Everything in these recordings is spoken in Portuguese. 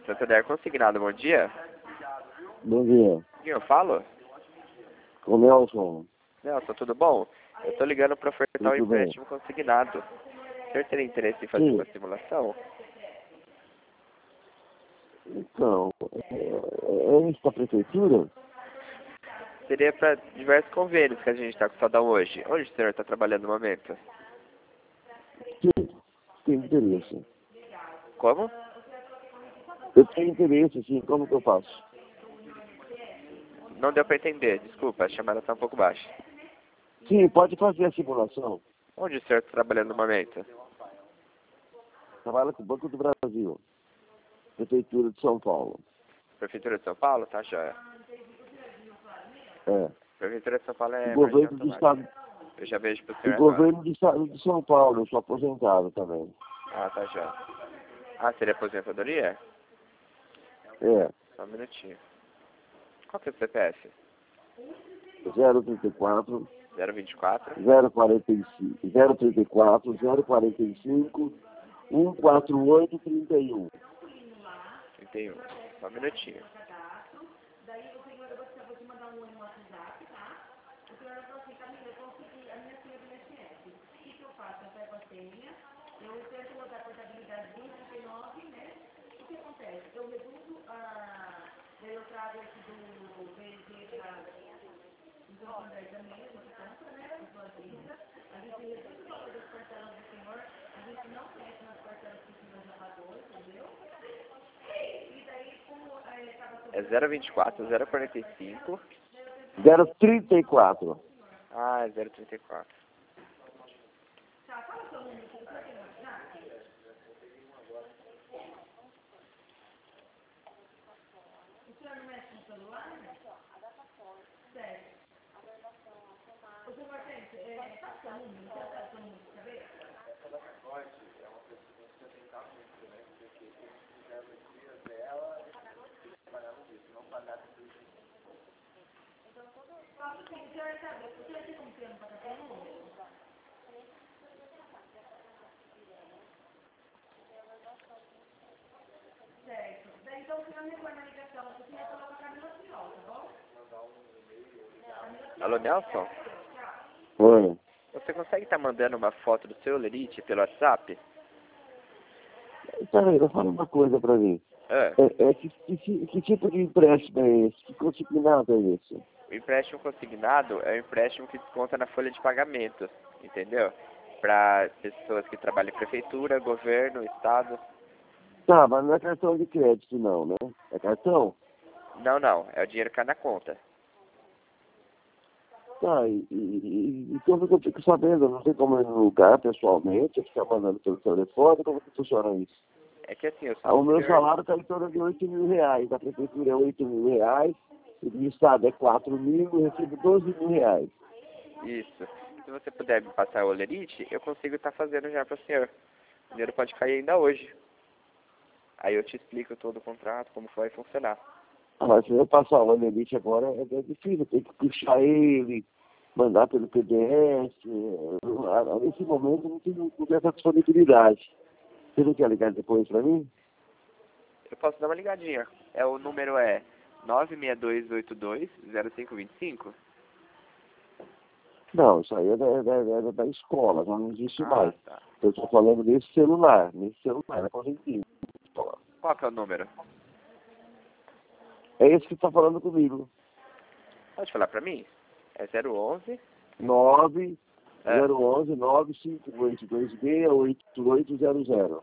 Santander Consignado, bom dia. Bom dia. Quem eu falo? Com o Nelson. Nelson, tudo bom? Eu tô ligando para ofertar um Tudo bem. empréstimo consignado. O senhor teria interesse em fazer Sim. uma simulação? Então, é isso da prefeitura? Seria para diversos convênios que a gente está com Saldão hoje. Onde o senhor está trabalhando no momento? Sim, tenho interesse. Como? Eu tenho interesse, sim. Como que eu faço? Não deu para entender, desculpa, a chamada está um pouco baixa. Sim, pode fazer a simulação. Onde o senhor está trabalhando no momento? Trabalha com o Banco do Brasil. Prefeitura de São Paulo. Prefeitura de São Paulo? Tá, joia. É. Prefeitura de São Paulo é O governo do automática. estado. Eu já vejo pro O senhor agora. governo do estado de São Paulo. Eu sou aposentado também. Ah, tá, joia. Ah, seria aposentadoria? É. Só um minutinho. Qual que é o CPF? 034 024 045 034 045 148 31. 31. Só um minutinho. É 024 045. 034. Ah, é 034. Alô, Nelson? Oi. Você consegue estar mandando uma foto do seu Lerite pelo WhatsApp? Peraí, eu falo uma coisa pra mim. É. Que tipo de empréstimo é esse? Que consignado é esse? O empréstimo consignado é um empréstimo que desconta na folha de pagamento, entendeu? Para pessoas que trabalham em prefeitura, governo, estado. Tá, mas não é cartão de crédito não, né? É cartão? Não, não. É o dinheiro que cai na conta. Tá, e como que eu fico sabendo? Eu não sei como ir no lugar pessoalmente, ficar mandando pelo telefone, como que funciona isso? É que assim, O meu salário está em torno de R$ 8.000, da prefeitura é R$ 8.000, o do estado é 4.000, eu recebo R$ 12.000. Isso. Se você puder me passar o Lerite, eu consigo estar fazendo já para o senhor. O dinheiro pode cair ainda hoje. Aí eu te explico todo o contrato, como vai funcionar. Mas se eu passar o Anelite agora é difícil, tem que puxar ele, mandar pelo PDF. Nesse momento não tenho essa disponibilidade. Você não quer ligar depois para mim? Eu posso dar uma ligadinha. O número é 962820525. Não, isso aí é da escola, já não existe mais. Tá. Eu estou falando nesse celular, é correntinho. Qual que é o número? É esse que está falando comigo. Pode falar pra mim? É 011 9 é, 011 95826 8800.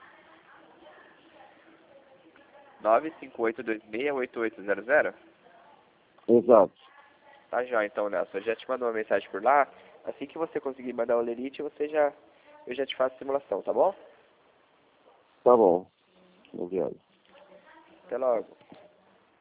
958268800? Exato. Tá já então, Nelson. Eu já te mando uma mensagem por lá. Assim que você conseguir mandar o Lerite, eu já te faço a simulação, tá bom? Tá bom. Obrigado. Até logo.